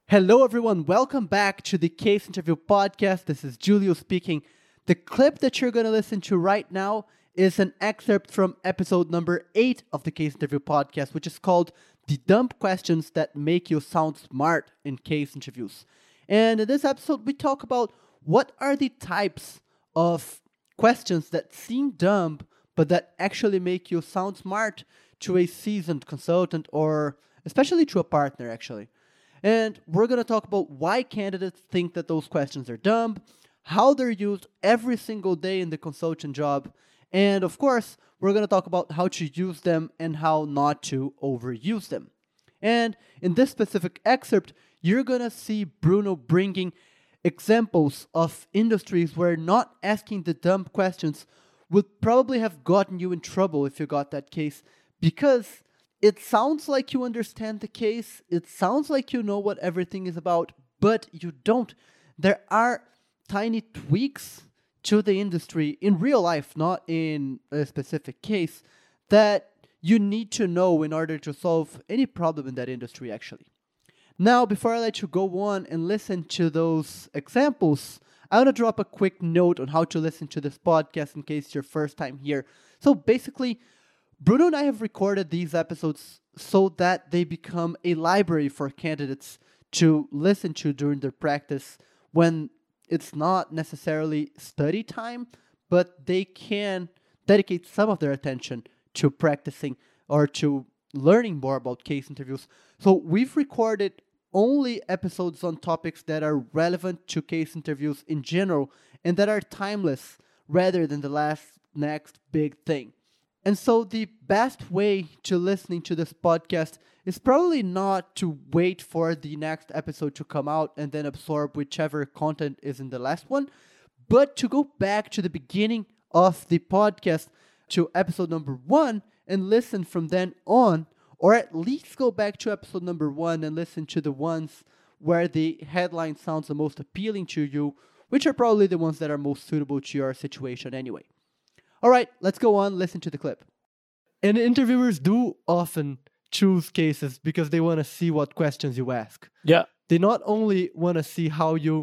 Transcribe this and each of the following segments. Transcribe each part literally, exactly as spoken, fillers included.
Hello, everyone. Welcome back to the Case Interview Podcast. This is Julio speaking. The clip that you're going to listen to right now is an excerpt from episode number eight of the Case Interview Podcast, which is called The Dumb Questions That Make You Sound Smart in Case Interviews. And in this episode, we talk about what are the types of questions that seem dumb, but that actually make you sound smart to a seasoned consultant or especially to a partner, actually. And we're going to talk about why candidates think that those questions are dumb, how they're used every single day in the consultant job, and of course, we're going to talk about how to use them and how not to overuse them. And in this specific excerpt, you're going to see Bruno bringing examples of industries where not asking the dumb questions would probably have gotten you in trouble if you got that case, because it sounds like you understand the case, it sounds like you know what everything is about, but you don't. There are tiny tweaks to the industry in real life, not in a specific case, that you need to know in order to solve any problem in that industry, actually. Now, before I let you go on and listen to those examples, I want to drop a quick note on how to listen to this podcast in case it's your first time here. So basically, Bruno and I have recorded these episodes so that they become a library for candidates to listen to during their practice when it's not necessarily study time, but they can dedicate some of their attention to practicing or to learning more about case interviews. So we've recorded only episodes on topics that are relevant to case interviews in general and that are timeless rather than the last next big thing. And so the best way to listening to this podcast is probably not to wait for the next episode to come out and then absorb whichever content is in the last one, but to go back to the beginning of the podcast to episode number one and listen from then on, or at least go back to episode number one and listen to the ones where the headline sounds the most appealing to you, which are probably the ones that are most suitable to your situation anyway. All right, let's go on, listen to the clip. And interviewers do often choose cases because they want to see what questions you ask. Yeah. They not only want to see how you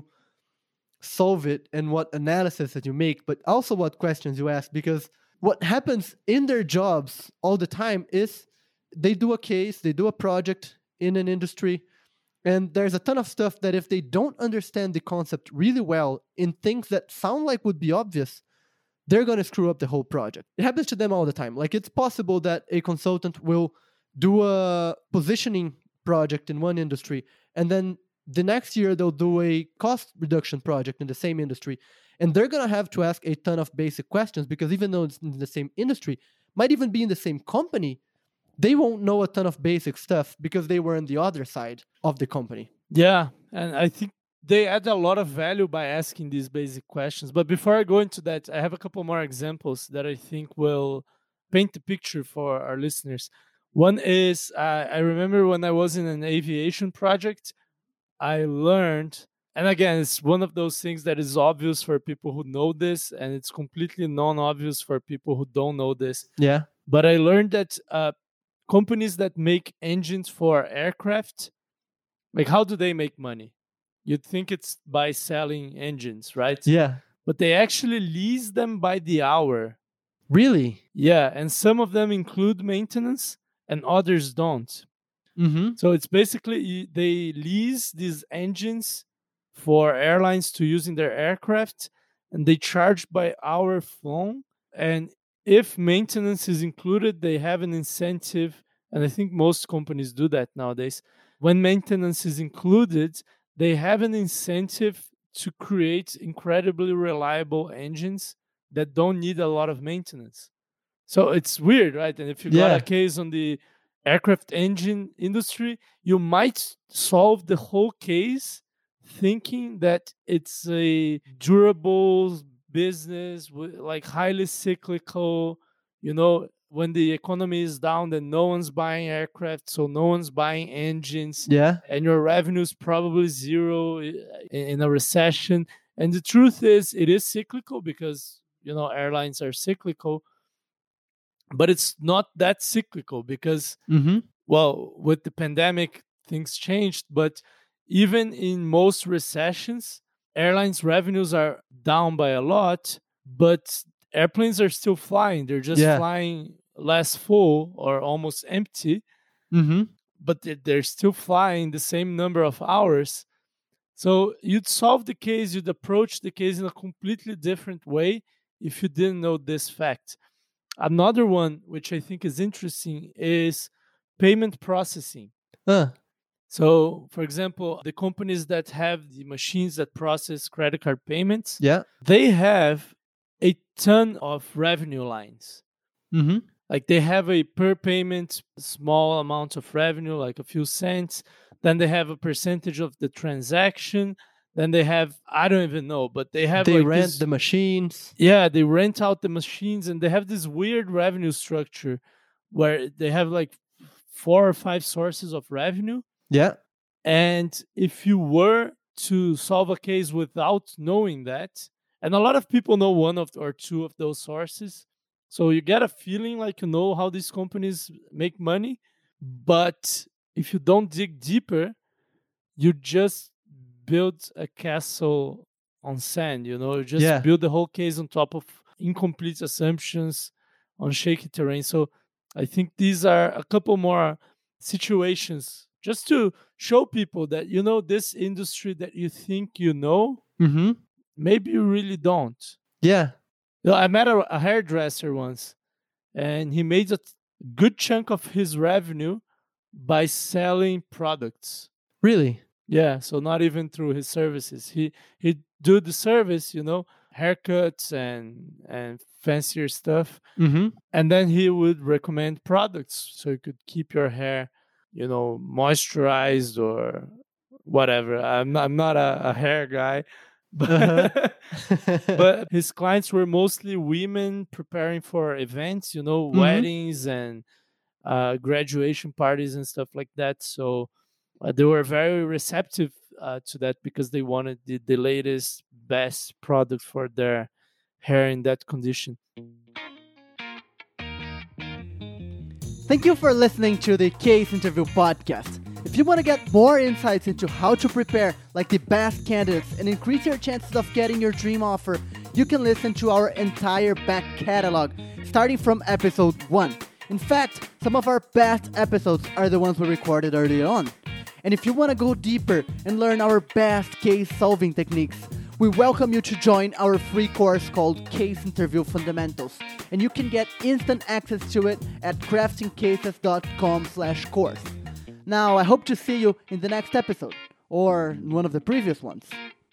solve it and what analysis that you make, but also what questions you ask, because what happens in their jobs all the time is they do a case, they do a project in an industry, and there's a ton of stuff that if they don't understand the concept really well in things that sound like would be obvious, they're going to screw up the whole project. It happens to them all the time. Like, it's possible that a consultant will do a positioning project in one industry, and then the next year they'll do a cost reduction project in the same industry. And they're going to have to ask a ton of basic questions because even though it's in the same industry, might even be in the same company, they won't know a ton of basic stuff because they were on the other side of the company. Yeah. And I think they add a lot of value by asking these basic questions. But before I go into that, I have a couple more examples that I think will paint the picture for our listeners. One is, uh, I remember when I was in an aviation project, I learned, and again, it's one of those things that is obvious for people who know this, and it's completely non-obvious for people who don't know this. Yeah. But I learned that uh, companies that make engines for aircraft, like, how do they make money? You'd think it's by selling engines, right? Yeah. But they actually lease them by the hour. Really? Yeah, and some of them include maintenance and others don't. Mm-hmm. So it's basically they lease these engines for airlines to use in their aircraft, and they charge by hour flown. And if maintenance is included, they have an incentive, and I think most companies do that nowadays. When maintenance is included, they have an incentive to create incredibly reliable engines that don't need a lot of maintenance. So it's weird, right? And if you Yeah. got a case on the aircraft engine industry, you might solve the whole case thinking that it's a durable business, like highly cyclical, you know, when the economy is down, then no one's buying aircraft, so no one's buying engines. Yeah. And your revenue is probably zero in a recession. And the truth is, it is cyclical because, you know, airlines are cyclical. But it's not that cyclical because, Mm-hmm. well, with the pandemic, things changed. But even in most recessions, airlines revenues are down by a lot, but airplanes are still flying. They're just Yeah. flying less full or almost empty, Mm-hmm. but they- they're still flying the same number of hours. So you'd solve the case, you'd approach the case in a completely different way if you didn't know this fact. Another one, which I think is interesting, is payment processing. Uh, So, for example, the companies that have the machines that process credit card payments, yeah. they have a ton of revenue lines. Mm-hmm. Like they have a per payment small amount of revenue, like a few cents. Then they have a percentage of the transaction. Then they have, I don't even know, but they have They like rent this, the machines. yeah, they rent out the machines and they have this weird revenue structure where they have like four or five sources of revenue. Yeah. And if you were to solve a case without knowing that, and a lot of people know one of or two of those sources, so you get a feeling like you know how these companies make money. But if you don't dig deeper, you just build a castle on sand, you know, you just Yeah. build the whole case on top of incomplete assumptions on shaky terrain. So I think these are a couple more situations just to show people that, you know, this industry that you think you know, Mm-hmm. maybe you really don't. Yeah. You know, I met a, a hairdresser once, and he made a t- good chunk of his revenue by selling products. Really? Yeah, so not even through his services. He he do the service, you know, haircuts and and fancier stuff, Mm-hmm. and then he would recommend products so you could keep your hair, you know, moisturized or whatever. I'm not, I'm not a, a hair guy, but Uh-huh. but his clients were mostly women preparing for events, you know, Mhm. weddings and uh, graduation parties and stuff like that. So uh, they were very receptive uh, to that because they wanted the, the latest, best product for their hair in that condition. Thank you for listening to the Case Interview podcast. If you want to get more insights into how to prepare like the best candidates and increase your chances of getting your dream offer, you can listen to our entire back catalog, starting from episode one. In fact, some of our best episodes are the ones we recorded early on. And if you want to go deeper and learn our best case solving techniques, we welcome you to join our free course called Case Interview Fundamentals. And you can get instant access to it at craftingcases.com slash course. Now, I hope to see you in the next episode, or in one of the previous ones.